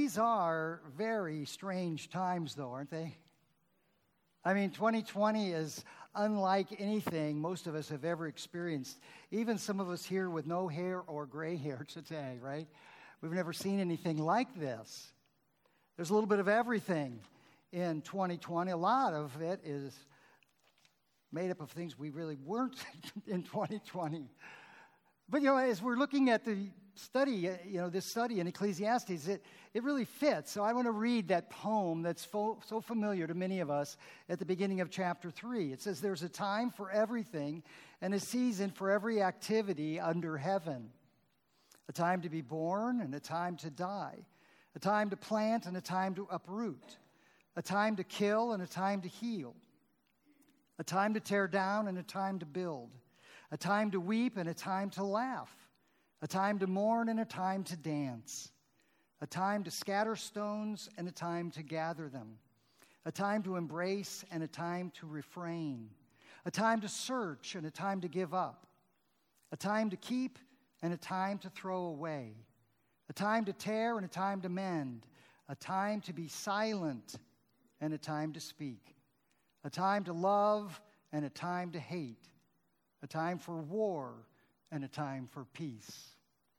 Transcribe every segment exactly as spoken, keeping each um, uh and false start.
these are very strange times, though, aren't they? I mean, twenty twenty is unlike anything most of us have ever experienced. Even some of us here with no hair or gray hair today, right? We've never seen anything like this. There's a little bit of everything in twenty twenty. A lot of it is made up of things we really weren't in twenty twenty. But, you know, as we're looking at the study, you know, this study in Ecclesiastes, it, it really fits. So I want to read that poem that's fo- so familiar to many of us at the beginning of chapter three. It says, "There's a time for everything and a season for every activity under heaven. A time to be born and a time to die. A time to plant and a time to uproot. A time to kill and a time to heal. A time to tear down and a time to build. A time to weep and a time to laugh. A time to mourn and a time to dance. A time to scatter stones and a time to gather them. A time to embrace and a time to refrain. A time to search and a time to give up. A time to keep and a time to throw away. A time to tear and a time to mend. A time to be silent and a time to speak. A time to love and a time to hate. A time for war and a time for peace."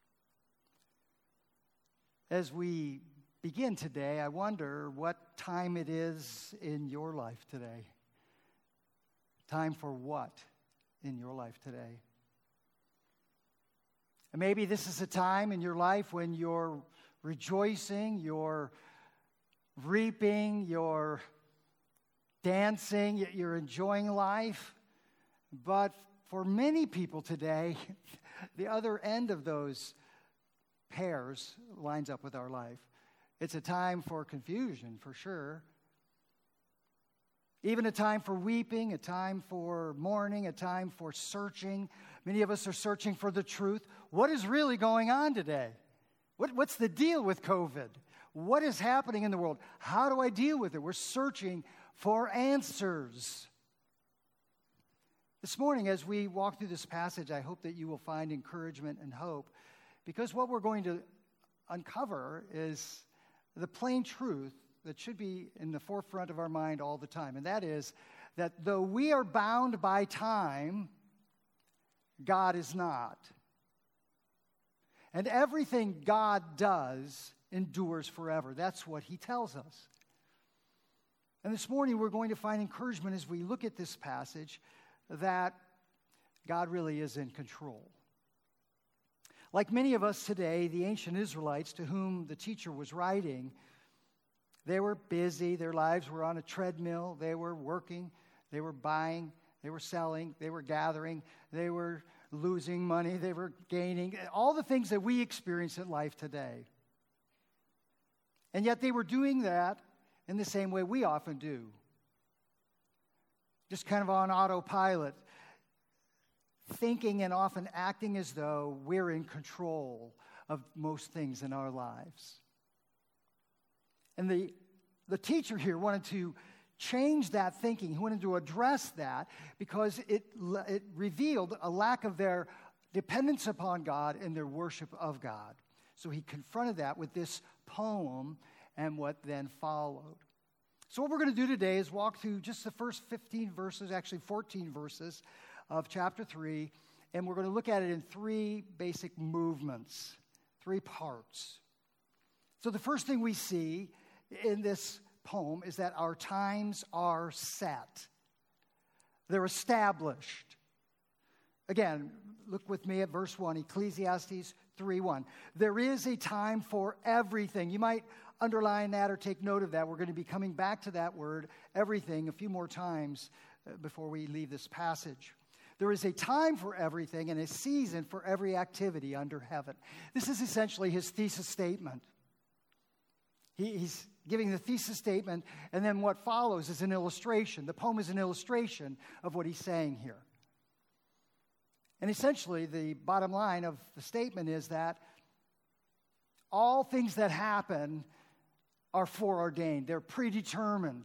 As we begin today, I wonder what time it is in your life today. Time for what in your life today? And maybe this is a time in your life when you're rejoicing, you're reaping, you're dancing, you're enjoying life. But for many people today, the other end of those pairs lines up with our life. It's a time for confusion, for sure. Even a time for weeping, a time for mourning, a time for searching. Many of us are searching for the truth. What is really going on today? What, what's the deal with COVID? What is happening in the world? How do I deal with it? We're searching for answers. This morning, as we walk through this passage, I hope that you will find encouragement and hope, because what we're going to uncover is the plain truth that should be in the forefront of our mind all the time, and that is that though we are bound by time, God is not. And everything God does endures forever. That's what he tells us. And this morning, we're going to find encouragement as we look at this passage that God really is in control. Like many of us today, the ancient Israelites to whom the teacher was writing, they were busy. Their lives were on a treadmill. They were working. They were buying. They were selling. They were gathering. They were losing money. They were gaining. All the things that we experience in life today. And yet they were doing that in the same way we often do. Just kind of on autopilot, thinking and often acting as though we're in control of most things in our lives. And the, the teacher here wanted to change that thinking. He wanted to address that because it, it revealed a lack of their dependence upon God and their worship of God. So he confronted that with this poem and what then followed. So what we're going to do today is walk through just the first fifteen verses, actually fourteen verses of chapter three, and we're going to look at it in three basic movements, three parts. So the first thing we see in this poem is that our times are set. They're established. Again, look with me at verse one, Ecclesiastes three one. There is a time for everything. You might underline that or take note of that. We're going to be coming back to that word, everything, a few more times before we leave this passage. There is a time for everything and a season for every activity under heaven. This is essentially his thesis statement. He, he's giving the thesis statement, and then what follows is an illustration. The poem is an illustration of what he's saying here. And essentially, the bottom line of the statement is that all things that happen are foreordained. They're predetermined.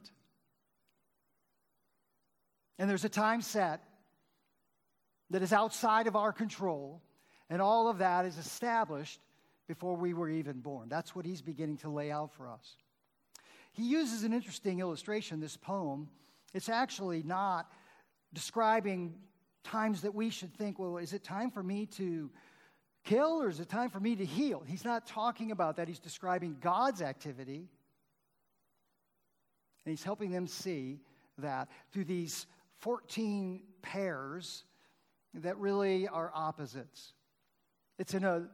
And there's a time set that is outside of our control, and all of that is established before we were even born. That's what he's beginning to lay out for us. He uses an interesting illustration, this poem. It's actually not describing times that we should think, well, is it time for me to kill or is it time for me to heal? He's not talking about that. He's describing God's activity. And he's helping them see that through these fourteen pairs that really are opposites. It's in a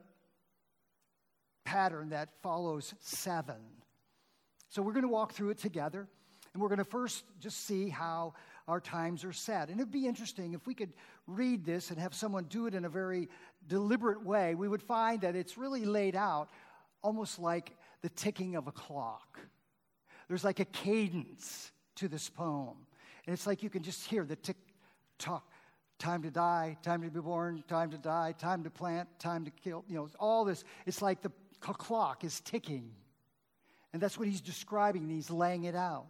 pattern that follows seven. So we're going to walk through it together, and we're going to first just see how our times are set. And it'd be interesting if we could read this and have someone do it in a very deliberate way. We would find that it's really laid out almost like the ticking of a clock. There's like a cadence to this poem. And it's like you can just hear the tick-tock. Time to die, time to be born, time to die, time to plant, time to kill. You know, all this. It's like the clock is ticking. And that's what he's describing, and he's laying it out.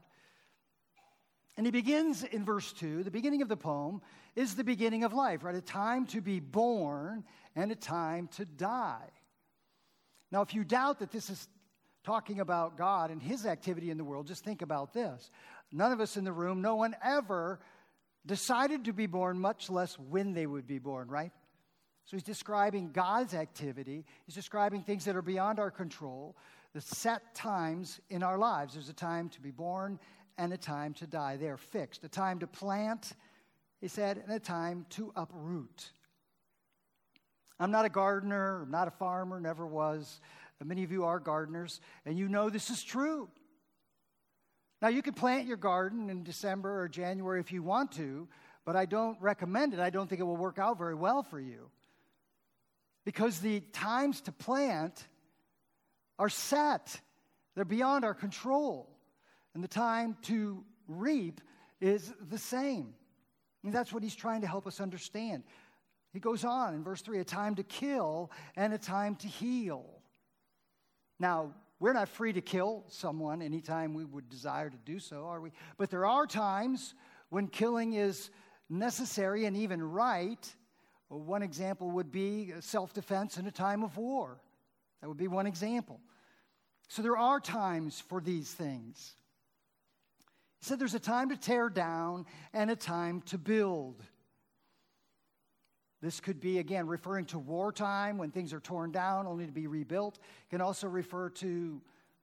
And he begins in verse two. The beginning of the poem is the beginning of life, right? A time to be born and a time to die. Now, if you doubt that this is talking about God and his activity in the world, just think about this. None of us in the room, no one ever decided to be born, much less when they would be born, right? So he's describing God's activity. He's describing things that are beyond our control, the set times in our lives. There's a time to be born and a time to die. They are fixed. A time to plant, he said, and a time to uproot. I'm not a gardener. I'm not a farmer, never was. Many of you are gardeners, and you know this is true. Now, you could plant your garden in December or January if you want to, but I don't recommend it. I don't think it will work out very well for you. Because the times to plant are set. They're beyond our control. And the time to reap is the same. And that's what he's trying to help us understand. He goes on in verse three, a time to kill and a time to heal. Now, we're not free to kill someone anytime we would desire to do so, are we? But there are times when killing is necessary and even right. Well, one example would be self-defense in a time of war. That would be one example. So there are times for these things. He said there's a time to tear down and a time to build. This could be, again, referring to wartime when things are torn down only to be rebuilt. It can also refer to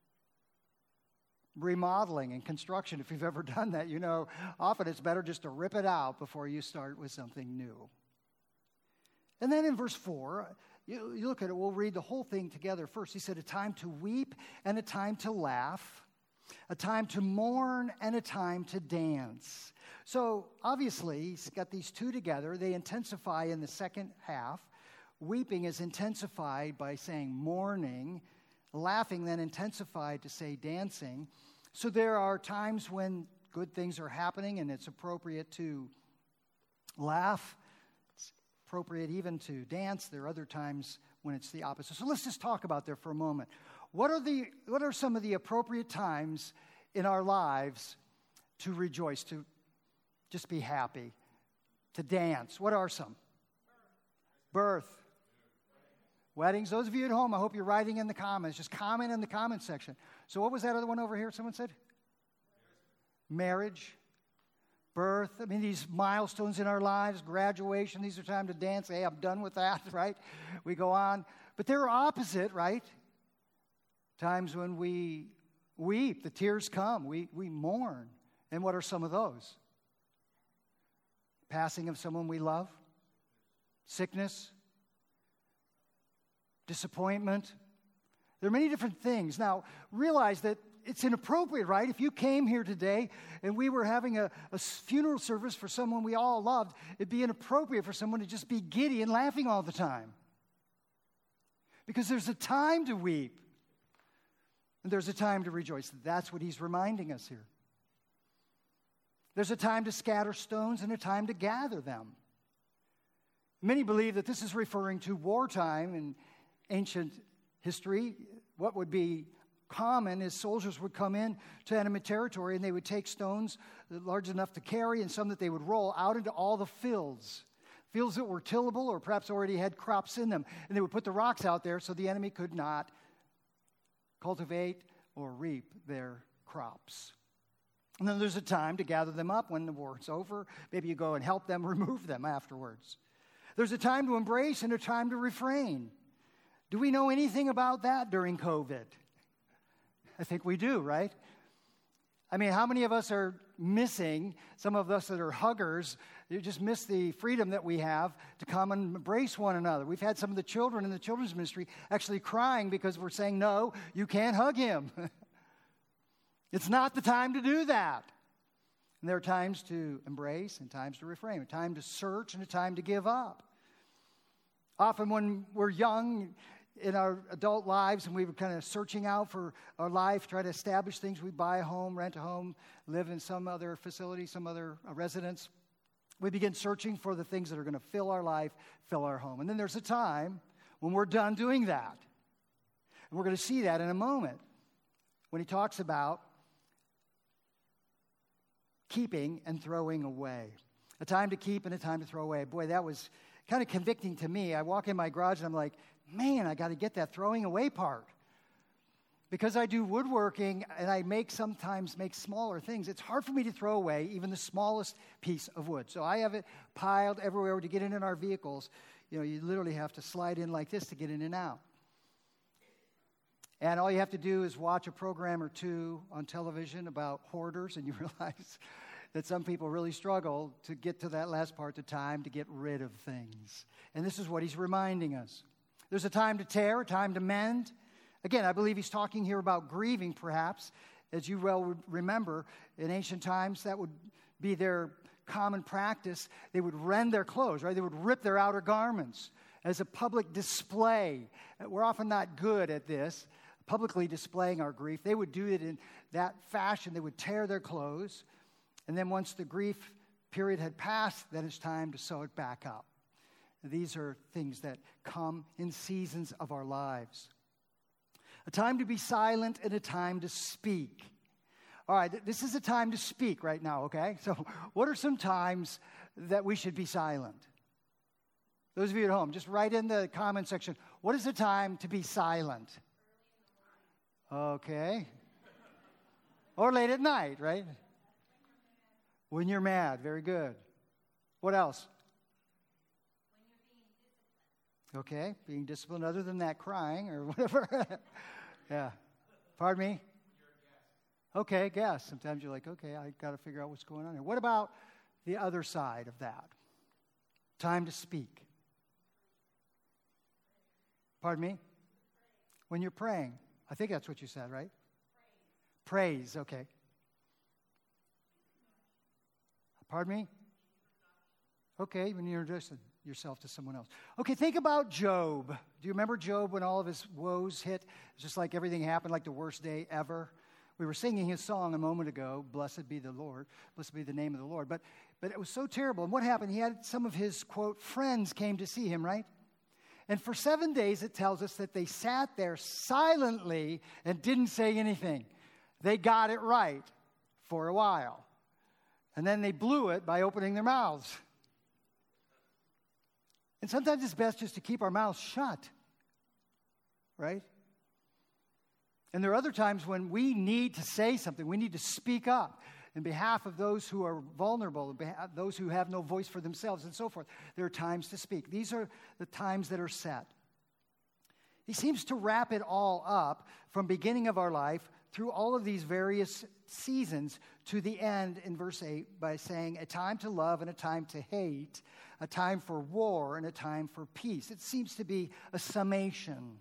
remodeling and construction. If you've ever done that, you know often it's better just to rip it out before you start with something new. And then in verse four, you, you look at it, we'll read the whole thing together first. He said, a time to weep and a time to laugh, a time to mourn and a time to dance. So obviously, he's got these two together. They intensify in the second half. Weeping is intensified by saying mourning. Laughing then intensified to say dancing. So there are times when good things are happening and it's appropriate to laugh. It's appropriate even to dance. There are other times when it's the opposite. So let's just talk about there for a moment. What are the what are some of the appropriate times in our lives to rejoice, to just be happy, to dance? What are some? Birth. Weddings. Those of you at home, I hope you're writing in the comments. Just comment in the comment section. So what was that other one over here someone said? Marriage. Birth. I mean, these milestones in our lives, graduation, these are time to dance. Hey, I'm done with that, right? We go on. But they're opposite, right? Times when we weep, the tears come, we, we mourn. And what are some of those? Passing of someone we love, sickness, disappointment. There are many different things. Now, realize that it's inappropriate, right? If you came here today and we were having a, a funeral service for someone we all loved, it'd be inappropriate for someone to just be giddy and laughing all the time. Because there's a time to weep. And there's a time to rejoice. That's what he's reminding us here. There's a time to scatter stones and a time to gather them. Many believe that this is referring to wartime in ancient history. What would be common is soldiers would come in to enemy territory and they would take stones large enough to carry and some that they would roll out into all the fields. fields that were tillable or perhaps already had crops in them. And they would put the rocks out there so the enemy could not cultivate or reap their crops. And then there's a time to gather them up when the war's over. Maybe you go and help them remove them afterwards. There's a time to embrace and a time to refrain. Do we know anything about that during COVID? I think we do, right? I mean, how many of us are missing, some of us that are huggers, you just miss the freedom that we have to come and embrace one another. We've had some of the children in the children's ministry actually crying because we're saying, no, you can't hug him. It's not the time to do that. And there are times to embrace and times to refrain, a time to search and a time to give up. Often when we're young in our adult lives and we were kind of searching out for our life, try to establish things, we buy a home, rent a home, live in some other facility, some other residence. We begin searching for the things that are going to fill our life, fill our home. And then there's a time when we're done doing that. And we're going to see that in a moment when he talks about keeping and throwing away. A time to keep and a time to throw away. Boy, that was kind of convicting to me. I walk in my garage and I'm like, man, I got to get that throwing away part. Because I do woodworking and I make sometimes make smaller things, it's hard for me to throw away even the smallest piece of wood. So I have it piled everywhere to get in in our vehicles. You know, you literally have to slide in like this to get in and out. And all you have to do is watch a program or two on television about hoarders, and you realize that some people really struggle to get to that last part, the time to get rid of things. And this is what he's reminding us. There's a time to tear, a time to mend. Again, I believe he's talking here about grieving, perhaps. As you well would remember, in ancient times, that would be their common practice. They would rend their clothes, right? They would rip their outer garments as a public display. We're often not good at this, publicly displaying our grief. They would do it in that fashion. They would tear their clothes. And then once the grief period had passed, then it's time to sew it back up. These are things that come in seasons of our lives. A time to be silent and a time to speak. All right, this is a time to speak right now, okay? So what are some times that we should be silent? Those of you at home, just write in the comment section, what is the time to be silent? Okay. Or late at night, right? When you're mad, very good. What else? When you're being disciplined. Okay, being disciplined other than that crying or whatever. Yeah. Pardon me? Okay, guess. Sometimes you're like, okay, I got to figure out what's going on here. What about the other side of that? Time to speak. Pardon me? When you're praying. I think that's what you said, right? Praise. Praise, okay. Pardon me? Okay, when you're introducing yourself to someone else. Okay, think about Job. Do you remember Job when all of his woes hit? It's just like everything happened, like the worst day ever. We were singing his song a moment ago, Blessed be the Lord, blessed be the name of the Lord. But, but it was so terrible. And what happened? He had some of his, quote, friends came to see him, right? And for seven days, it tells us that they sat there silently and didn't say anything. They got it right for a while. And then they blew it by opening their mouths. And sometimes it's best just to keep our mouths shut, right? And there are other times when we need to say something. We need to speak up in behalf of those who are vulnerable, those who have no voice for themselves, and so forth. There are times to speak. These are the times that are set. He seems to wrap it all up from beginning of our life through all of these various seasons to the end in verse eight by saying a time to love and a time to hate, a time for war and a time for peace. It seems to be a summation.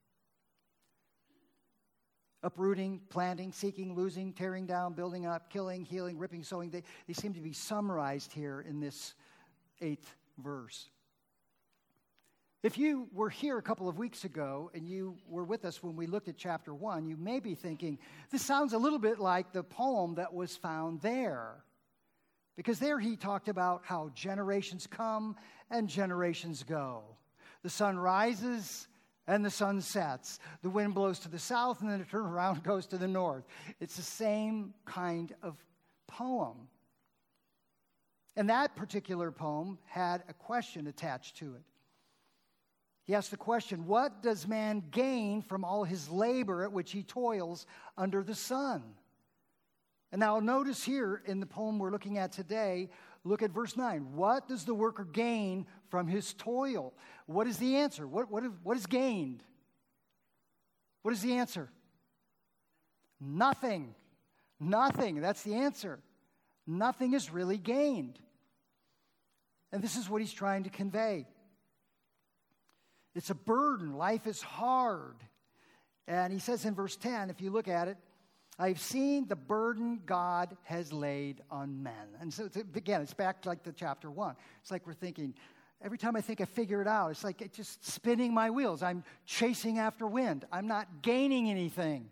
Uprooting, planting, seeking, losing, tearing down, building up, killing, healing, ripping, sowing. They, they seem to be summarized here in this eighth verse. If you were here a couple of weeks ago and you were with us when we looked at chapter one, you may be thinking, this sounds a little bit like the poem that was found there. Because there he talked about how generations come and generations go. The sun rises and the sun sets. The wind blows to the south and then it turns around and goes to the north. It's the same kind of poem. And that particular poem had a question attached to it. He asked the question, what does man gain from all his labor at which he toils under the sun? And now notice here in the poem we're looking at today, look at verse nine. What does the worker gain from his toil? What is the answer? What, what, what is gained? What is the answer? Nothing. Nothing. That's the answer. Nothing is really gained. And this is what he's trying to convey. It's a burden. Life is hard. And he says in verse ten, if you look at it, I've seen the burden God has laid on men. And so, it's, again, it's back to like the chapter one. It's like we're thinking, every time I think I figure it out, it's like it's just spinning my wheels. I'm chasing after wind. I'm not gaining anything.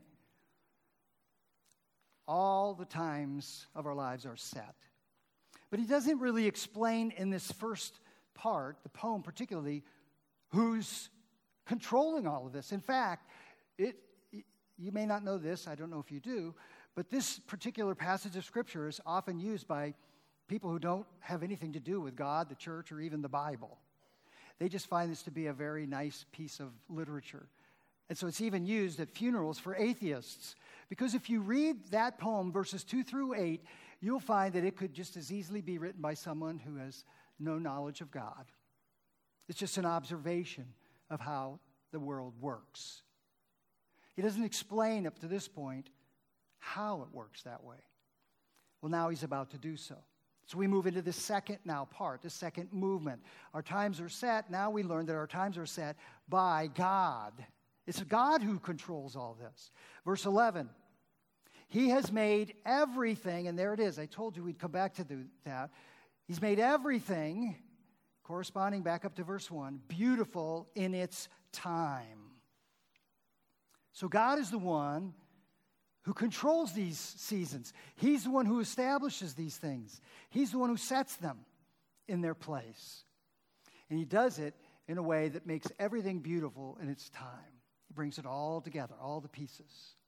All the times of our lives are set. But he doesn't really explain in this first part, the poem particularly, who's controlling all of this. In fact, it, you may not know this, I don't know if you do, but this particular passage of Scripture is often used by people who don't have anything to do with God, the church, or even the Bible. They just find this to be a very nice piece of literature. And so it's even used at funerals for atheists. Because if you read that poem, verses two through eight, you'll find that it could just as easily be written by someone who has no knowledge of God. It's just an observation of how the world works. He doesn't explain up to this point how it works that way. Well, now he's about to do so. So we move into the second now part, the second movement. Our times are set. Now we learn that our times are set by God. It's God who controls all this. Verse eleven, he has made everything, and there it is. I told you we'd come back to do that. He's made everything, corresponding back up to verse one, beautiful in its time. So God is the one who controls these seasons. He's the one who establishes these things. He's the one who sets them in their place. And he does it in a way that makes everything beautiful in its time. He brings it all together, all the pieces.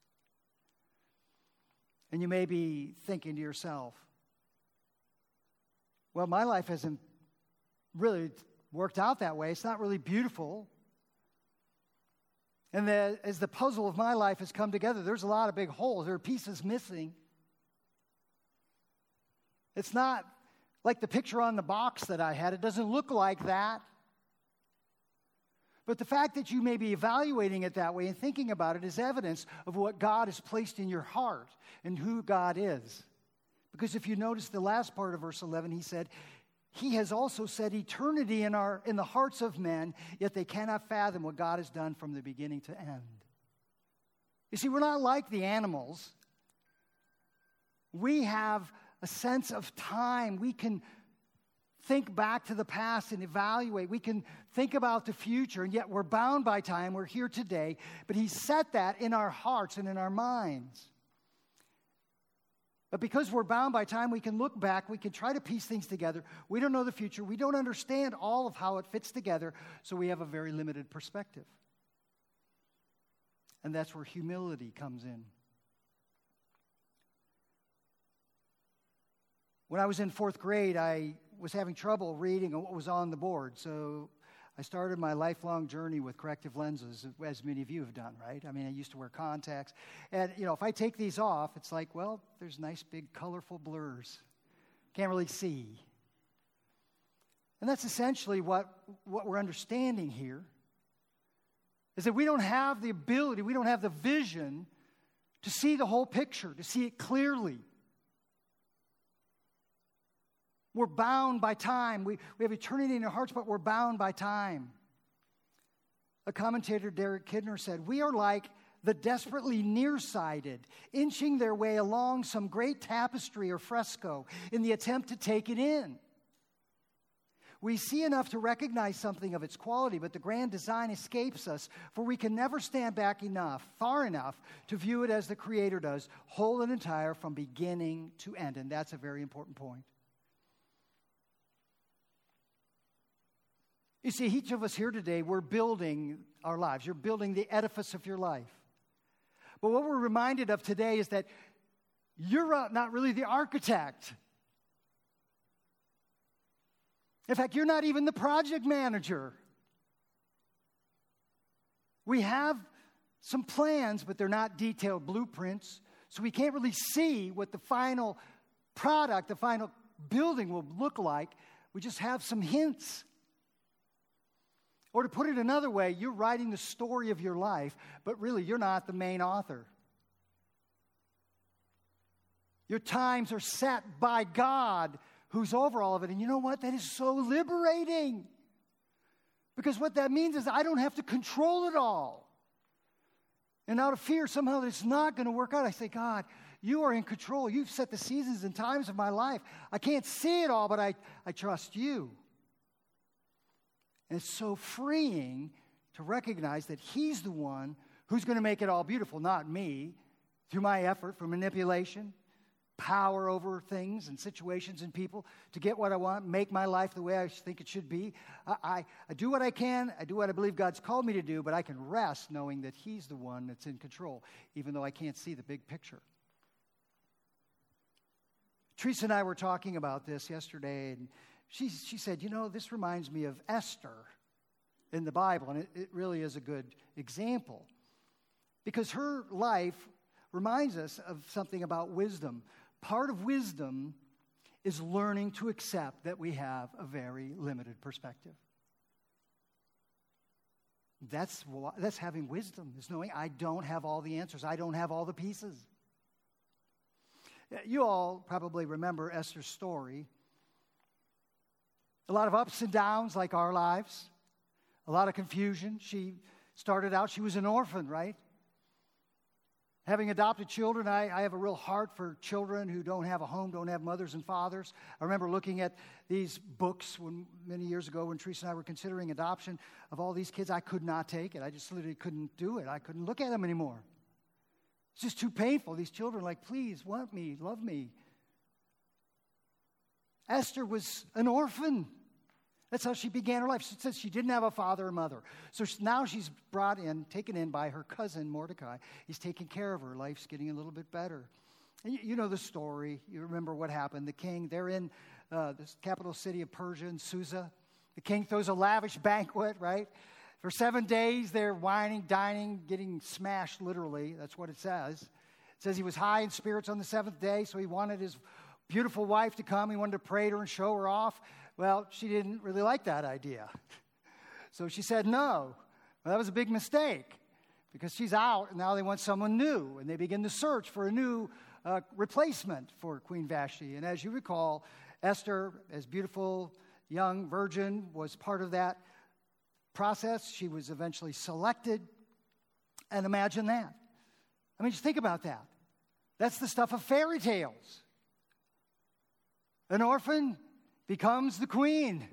And you may be thinking to yourself, well, my life hasn't really worked out that way. It's not really beautiful. And the, as the puzzle of my life has come together, there's a lot of big holes. There are pieces missing. It's not like the picture on the box that I had. It doesn't look like that. But the fact that you may be evaluating it that way and thinking about it is evidence of what God has placed in your heart and who God is. Because if you notice the last part of verse eleven, he said, he has also set eternity in our in the hearts of men, yet they cannot fathom what God has done from the beginning to end. You see, we're not like the animals. We have a sense of time. We can think back to the past and evaluate. We can think about the future, and yet we're bound by time. We're here today, but he set that in our hearts and in our minds. But because we're bound by time, we can look back, we can try to piece things together. We don't know the future. We don't understand all of how it fits together, so we have a very limited perspective. And that's where humility comes in. When I was in fourth grade, I was having trouble reading what was on the board, so I started my lifelong journey with corrective lenses, as many of you have done, right? I mean, I used to wear contacts. And, you know, if I take these off, it's like, well, there's nice, big, colorful blurs. Can't really see. And that's essentially what, what we're understanding here, is that we don't have the ability, we don't have the vision to see the whole picture, to see it clearly. We're bound by time. We, we have eternity in our hearts, but we're bound by time. A commentator, Derek Kidner, said, we are like the desperately nearsighted, inching their way along some great tapestry or fresco in the attempt to take it in. We see enough to recognize something of its quality, but the grand design escapes us, for we can never stand back enough, far enough, to view it as the Creator does, whole and entire from beginning to end. And that's a very important point. You see, each of us here today, we're building our lives. You're building the edifice of your life. But what we're reminded of today is that you're not really the architect. In fact, you're not even the project manager. We have some plans, but they're not detailed blueprints, so we can't really see what the final product, the final building will look like. We just have some hints. Or to put it another way, you're writing the story of your life, but really you're not the main author. Your times are set by God, who's over all of it. And you know what? That is so liberating. Because what that means is I don't have to control it all. And out of fear somehow that it's not going to work out, I say, God, you are in control. You've set the seasons and times of my life. I can't see it all, but I, I trust you. And it's so freeing to recognize that He's the one who's going to make it all beautiful, not me, through my effort for manipulation, power over things and situations and people to get what I want, make my life the way I think it should be. I, I, I do what I can. I do what I believe God's called me to do, but I can rest knowing that He's the one that's in control, even though I can't see the big picture. Teresa and I were talking about this yesterday, and she, she said, you know, this reminds me of Esther in the Bible, and it, it really is a good example because her life reminds us of something about wisdom. Part of wisdom is learning to accept that we have a very limited perspective. That's, that's having wisdom, is knowing I don't have all the answers. I don't have all the pieces. You all probably remember Esther's story. A lot of ups and downs like our lives. A lot of confusion. She started out, she was an orphan, right? Having adopted children, I, I have a real heart for children who don't have a home, don't have mothers and fathers. I remember looking at these books when, many years ago when Teresa and I were considering adoption of all these kids. I could not take it. I just literally couldn't do it. I couldn't look at them anymore. It's just too painful. These children are like, please, want me, love me. Esther was an orphan. That's how she began her life. She says she didn't have a father or mother. So now she's brought in, taken in by her cousin Mordecai. He's taking care of her. Life's getting a little bit better. And you, you know the story. You remember what happened. The king, they're in uh, the capital city of Persia, in Susa. The king throws a lavish banquet, right? For seven days, they're whining, dining, getting smashed, literally. That's what it says. It says he was high in spirits on the seventh day, so he wanted his beautiful wife to come. He wanted to pray to her and show her off. Well, she didn't really like that idea. So she said no. Well, that was a big mistake because she's out, and now they want someone new. And they begin to search for a new uh, replacement for Queen Vashti. And as you recall, Esther, as beautiful, young virgin, was part of that process. She was eventually selected. And imagine that. I mean, just think about that. That's the stuff of fairy tales. An orphan becomes the queen.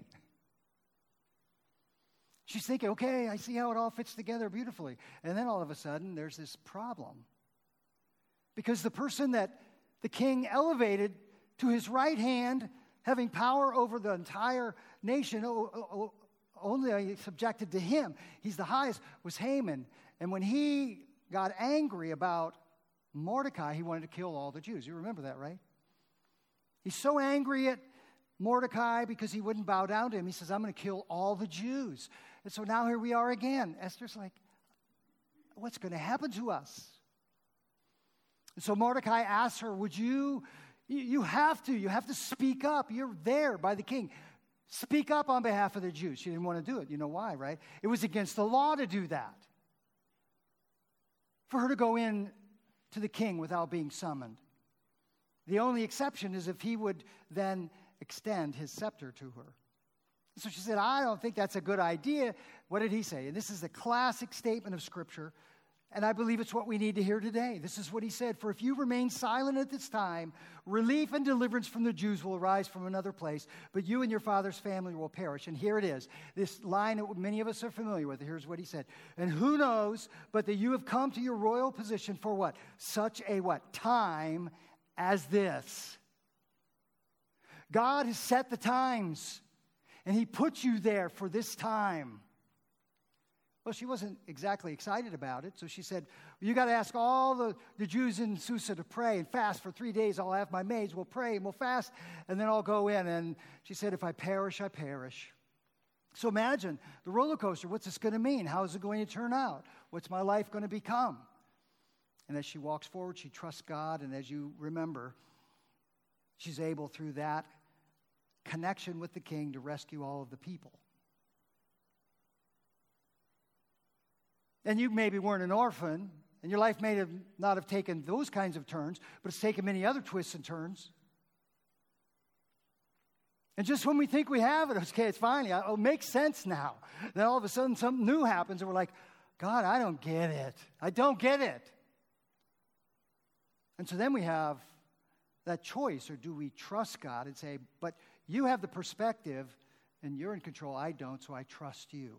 She's thinking, okay, I see how it all fits together beautifully. And then all of a sudden, there's this problem. Because the person that the king elevated to his right hand, having power over the entire nation, only subjected to him, he's the highest, was Haman. And when he got angry about Mordecai, he wanted to kill all the Jews. You remember that, right? He's so angry at Mordecai because he wouldn't bow down to him. He says, I'm going to kill all the Jews. And so now here we are again. Esther's like, what's going to happen to us? And so Mordecai asks her, would you, you have to, you have to speak up. You're there by the king. Speak up on behalf of the Jews. She didn't want to do it. You know why, right? It was against the law to do that. For her to go in to the king without being summoned. The only exception is if he would then extend his scepter to her. So she said, I don't think that's a good idea. What did he say? And this is a classic statement of Scripture, and I believe it's what we need to hear today. This is what he said, for if you remain silent at this time, relief and deliverance from the Jews will arise from another place, but you and your father's family will perish. And here it is, this line that many of us are familiar with. Here's what he said. And who knows but that you have come to your royal position for what? Such a what? Time as this. God has set the times, and he put you there for this time. Well, she wasn't exactly excited about it, so she said, well, you got to ask all the, the Jews in Susa to pray and fast for three days. I'll have my maids, we'll pray and we'll fast, and then I'll go in. And she said, if I perish, I perish. So imagine the roller coaster. What's this going to mean? How is it going to turn out? What's my life going to become? And as she walks forward, she trusts God, and as you remember, she's able through that connection with the king to rescue all of the people. And you maybe weren't an orphan, and your life may have not have taken those kinds of turns, but it's taken many other twists and turns. And just when we think we have it, okay, it's finally, it makes sense now. Then all of a sudden something new happens, and we're like, God, I don't get it. I don't get it. And so then we have that choice, or do we trust God and say, but you have the perspective, and you're in control, I don't, so I trust you.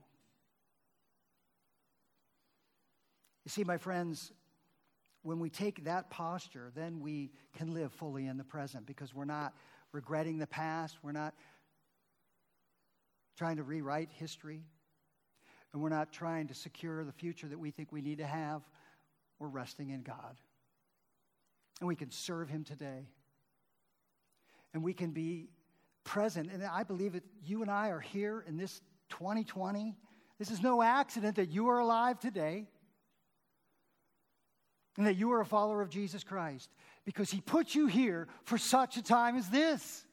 You see, my friends, when we take that posture, then we can live fully in the present because we're not regretting the past. We're not trying to rewrite history. And we're not trying to secure the future that we think we need to have. We're resting in God. And we can serve Him today. And we can be present. And I believe that you and I are here in this twenty twenty. This is no accident that you are alive today. And that you are a follower of Jesus Christ. Because He put you here for such a time as this.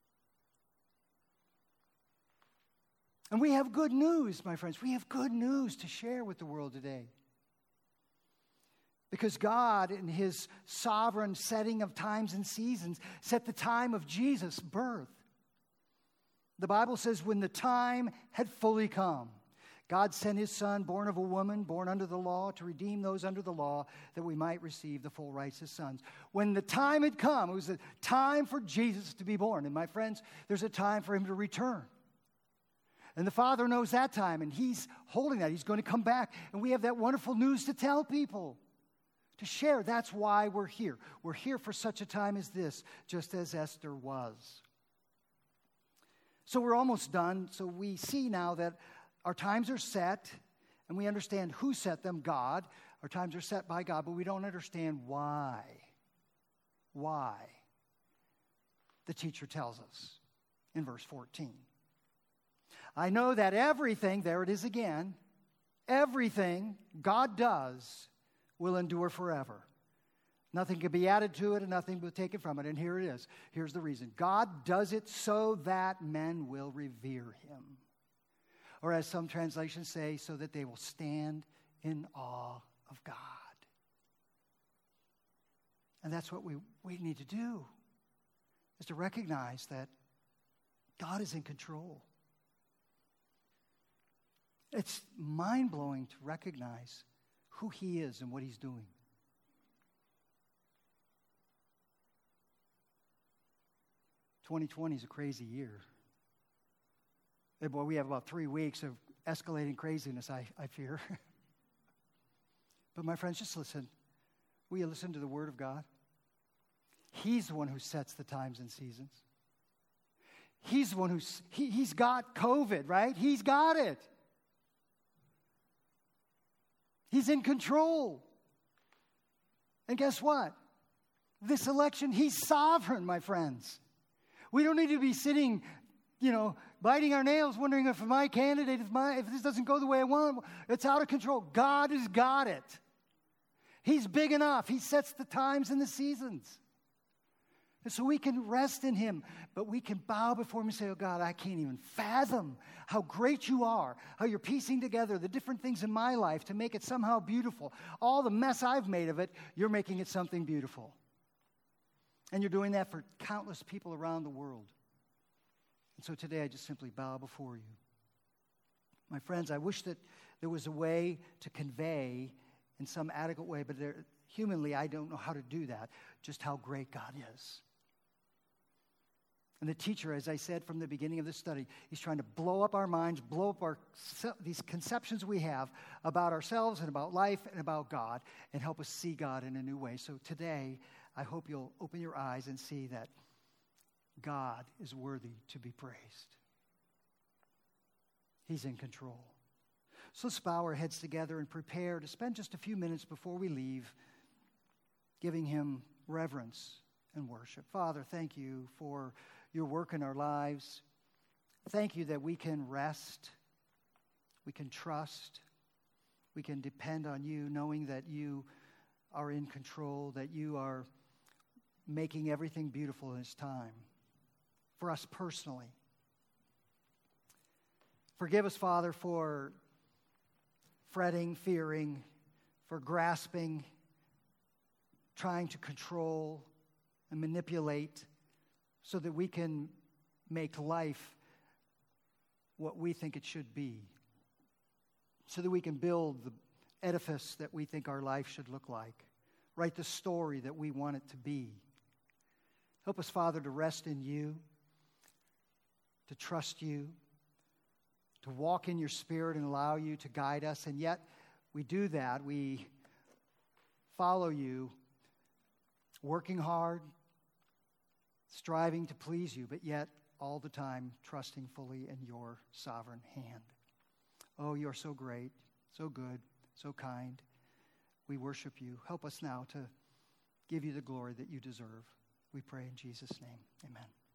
And we have good news, my friends. We have good news to share with the world today. Because God, in His sovereign setting of times and seasons, set the time of Jesus' birth. The Bible says, when the time had fully come, God sent His Son, born of a woman, born under the law, to redeem those under the law, that we might receive the full rights as sons. When the time had come, it was a time for Jesus to be born. And my friends, there's a time for Him to return. And the Father knows that time, and He's holding that. He's going to come back, and we have that wonderful news to tell people, to share. That's why we're here. We're here for such a time as this, just as Esther was. So we're almost done. So we see now that our times are set, and we understand who set them, God. Our times are set by God, but we don't understand why. Why? The teacher tells us in verse fourteen. I know that everything, there it is again, everything God does will endure forever. Nothing can be added to it, and nothing will take it from it. And here it is. Here's the reason. God does it so that men will revere Him. Or as some translations say, so that they will stand in awe of God. And that's what we, we need to do, is to recognize that God is in control. It's mind-blowing to recognize who He is and what He's doing. twenty twenty is a crazy year. Hey boy, we have about three weeks of escalating craziness, I, I fear. But my friends, just listen. Will you listen to the Word of God? He's the one who sets the times and seasons. He's the one who's, he, he's got COVID, right? He's got it. He's in control. And guess what? This election, He's sovereign, my friends. We don't need to be sitting, you know, biting our nails, wondering if my candidate, if, my, if this doesn't go the way I want, it's out of control. God has got it. He's big enough. He sets the times and the seasons. And so we can rest in Him, but we can bow before Him and say, oh God, I can't even fathom how great You are, how You're piecing together the different things in my life to make it somehow beautiful. All the mess I've made of it, You're making it something beautiful. And You're doing that for countless people around the world. And so today I just simply bow before You. My friends, I wish that there was a way to convey in some adequate way, but there, humanly I don't know how to do that, just how great God is. And the teacher, as I said from the beginning of this study, he's trying to blow up our minds, blow up our these conceptions we have about ourselves and about life and about God, and help us see God in a new way. So today, I hope you'll open your eyes and see that God is worthy to be praised. He's in control. So let's bow our heads together and prepare to spend just a few minutes before we leave giving him reverence and worship. Father, thank you for your work in our lives. Thank you that we can rest, we can trust, we can depend on you, knowing that you are in control, that you are making everything beautiful in its time for us personally. Forgive us, Father, for fretting, fearing, for grasping, trying to control and manipulate so that we can make life what we think it should be, so that we can build the edifice that we think our life should look like, write the story that we want it to be. Help us, Father, to rest in you, to trust you, to walk in your Spirit and allow you to guide us. And yet we do that. We follow you, working hard, striving to please you, but yet all the time trusting fully in your sovereign hand. Oh, you're so great, so good, so kind. We worship you. Help us now to give you the glory that you deserve. We pray in Jesus' name. Amen.